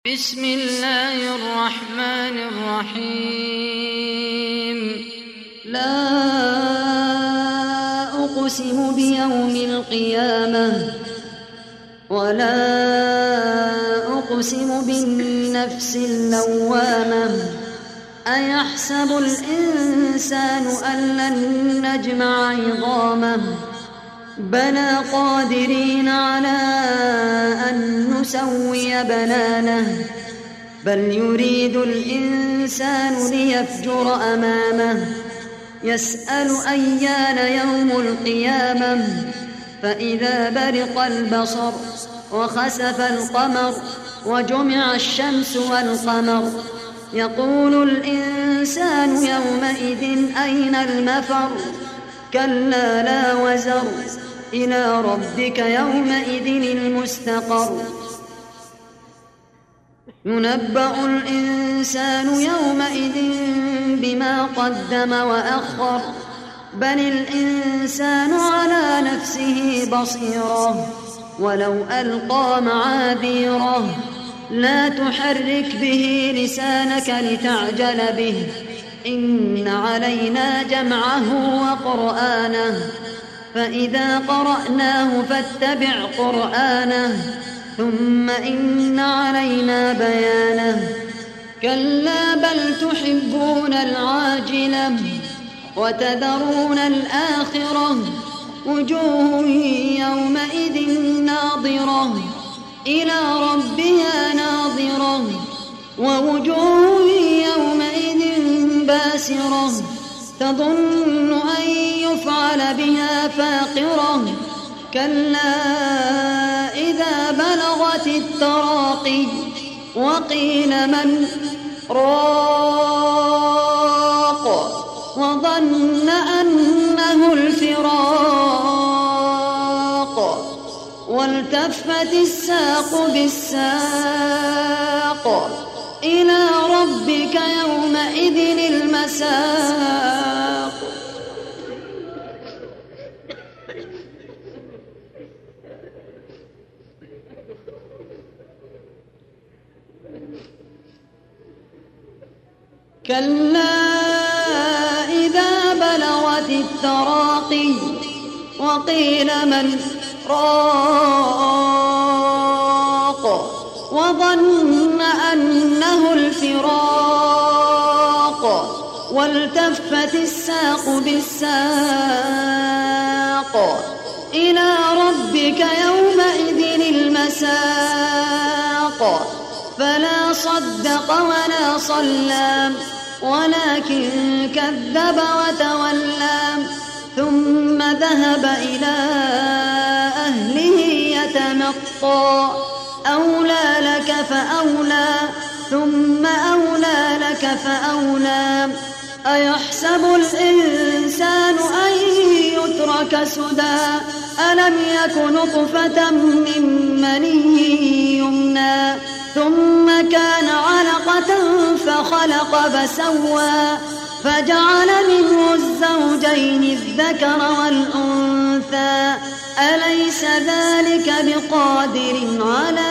بسم الله الرحمن الرحيم. لا أقسم بيوم القيامة ولا أقسم بالنفس اللوامة أيحسب الإنسان أن لن نجمع عظامه بلى قادرين على أن نسوي بنانه بل يريد الإنسان ليفجر أمامه يسأل أيان يوم القيامة فإذا برق البصر وخسف القمر وجمع الشمس والقمر يقول الإنسان يومئذ أين المفر كلا لا وزر إلى ربك يومئذ المستقر ينبأ الإنسان يومئذ بما قدم وأخر بل الإنسان على نفسه بصيرة ولو ألقى معاذيره لا تحرك به لسانك لتعجل به إن علينا جمعه وقرآنه فإذا قرأناه فاتبع قرآنه ثم إن علينا بيانه كلا بل تحبون العاجلة وتذرون الآخرة وجوه يومئذ ناظرة إلى ربها ناظرة ووجوه يومئذ باسرة تظن أن يفعل بها فاقرة كلا إذا بلغت التراقي وقيل من راق وظن أنه الفراق والتفت الساق بالساق إلى ربك يومئذ المساق كلا إذا بلغت التراقي وقيل من راق وظن أنه الفراق والتفت الساق بالساق إلى ربك يومئذ المساق فلا صدق ولا صلى ولكن كذب وتولى ثم ذهب إلى أهله يتمطى أولى لك فأولى ثم أولى لك فأولى أيحسب الإنسان أن يترك سدى ألم يك نطفة من مني يمنى ثم كان علقة فخلق فسوى فجعل منه الزوجين الذكر والأنثى أليس ذلك بقادر على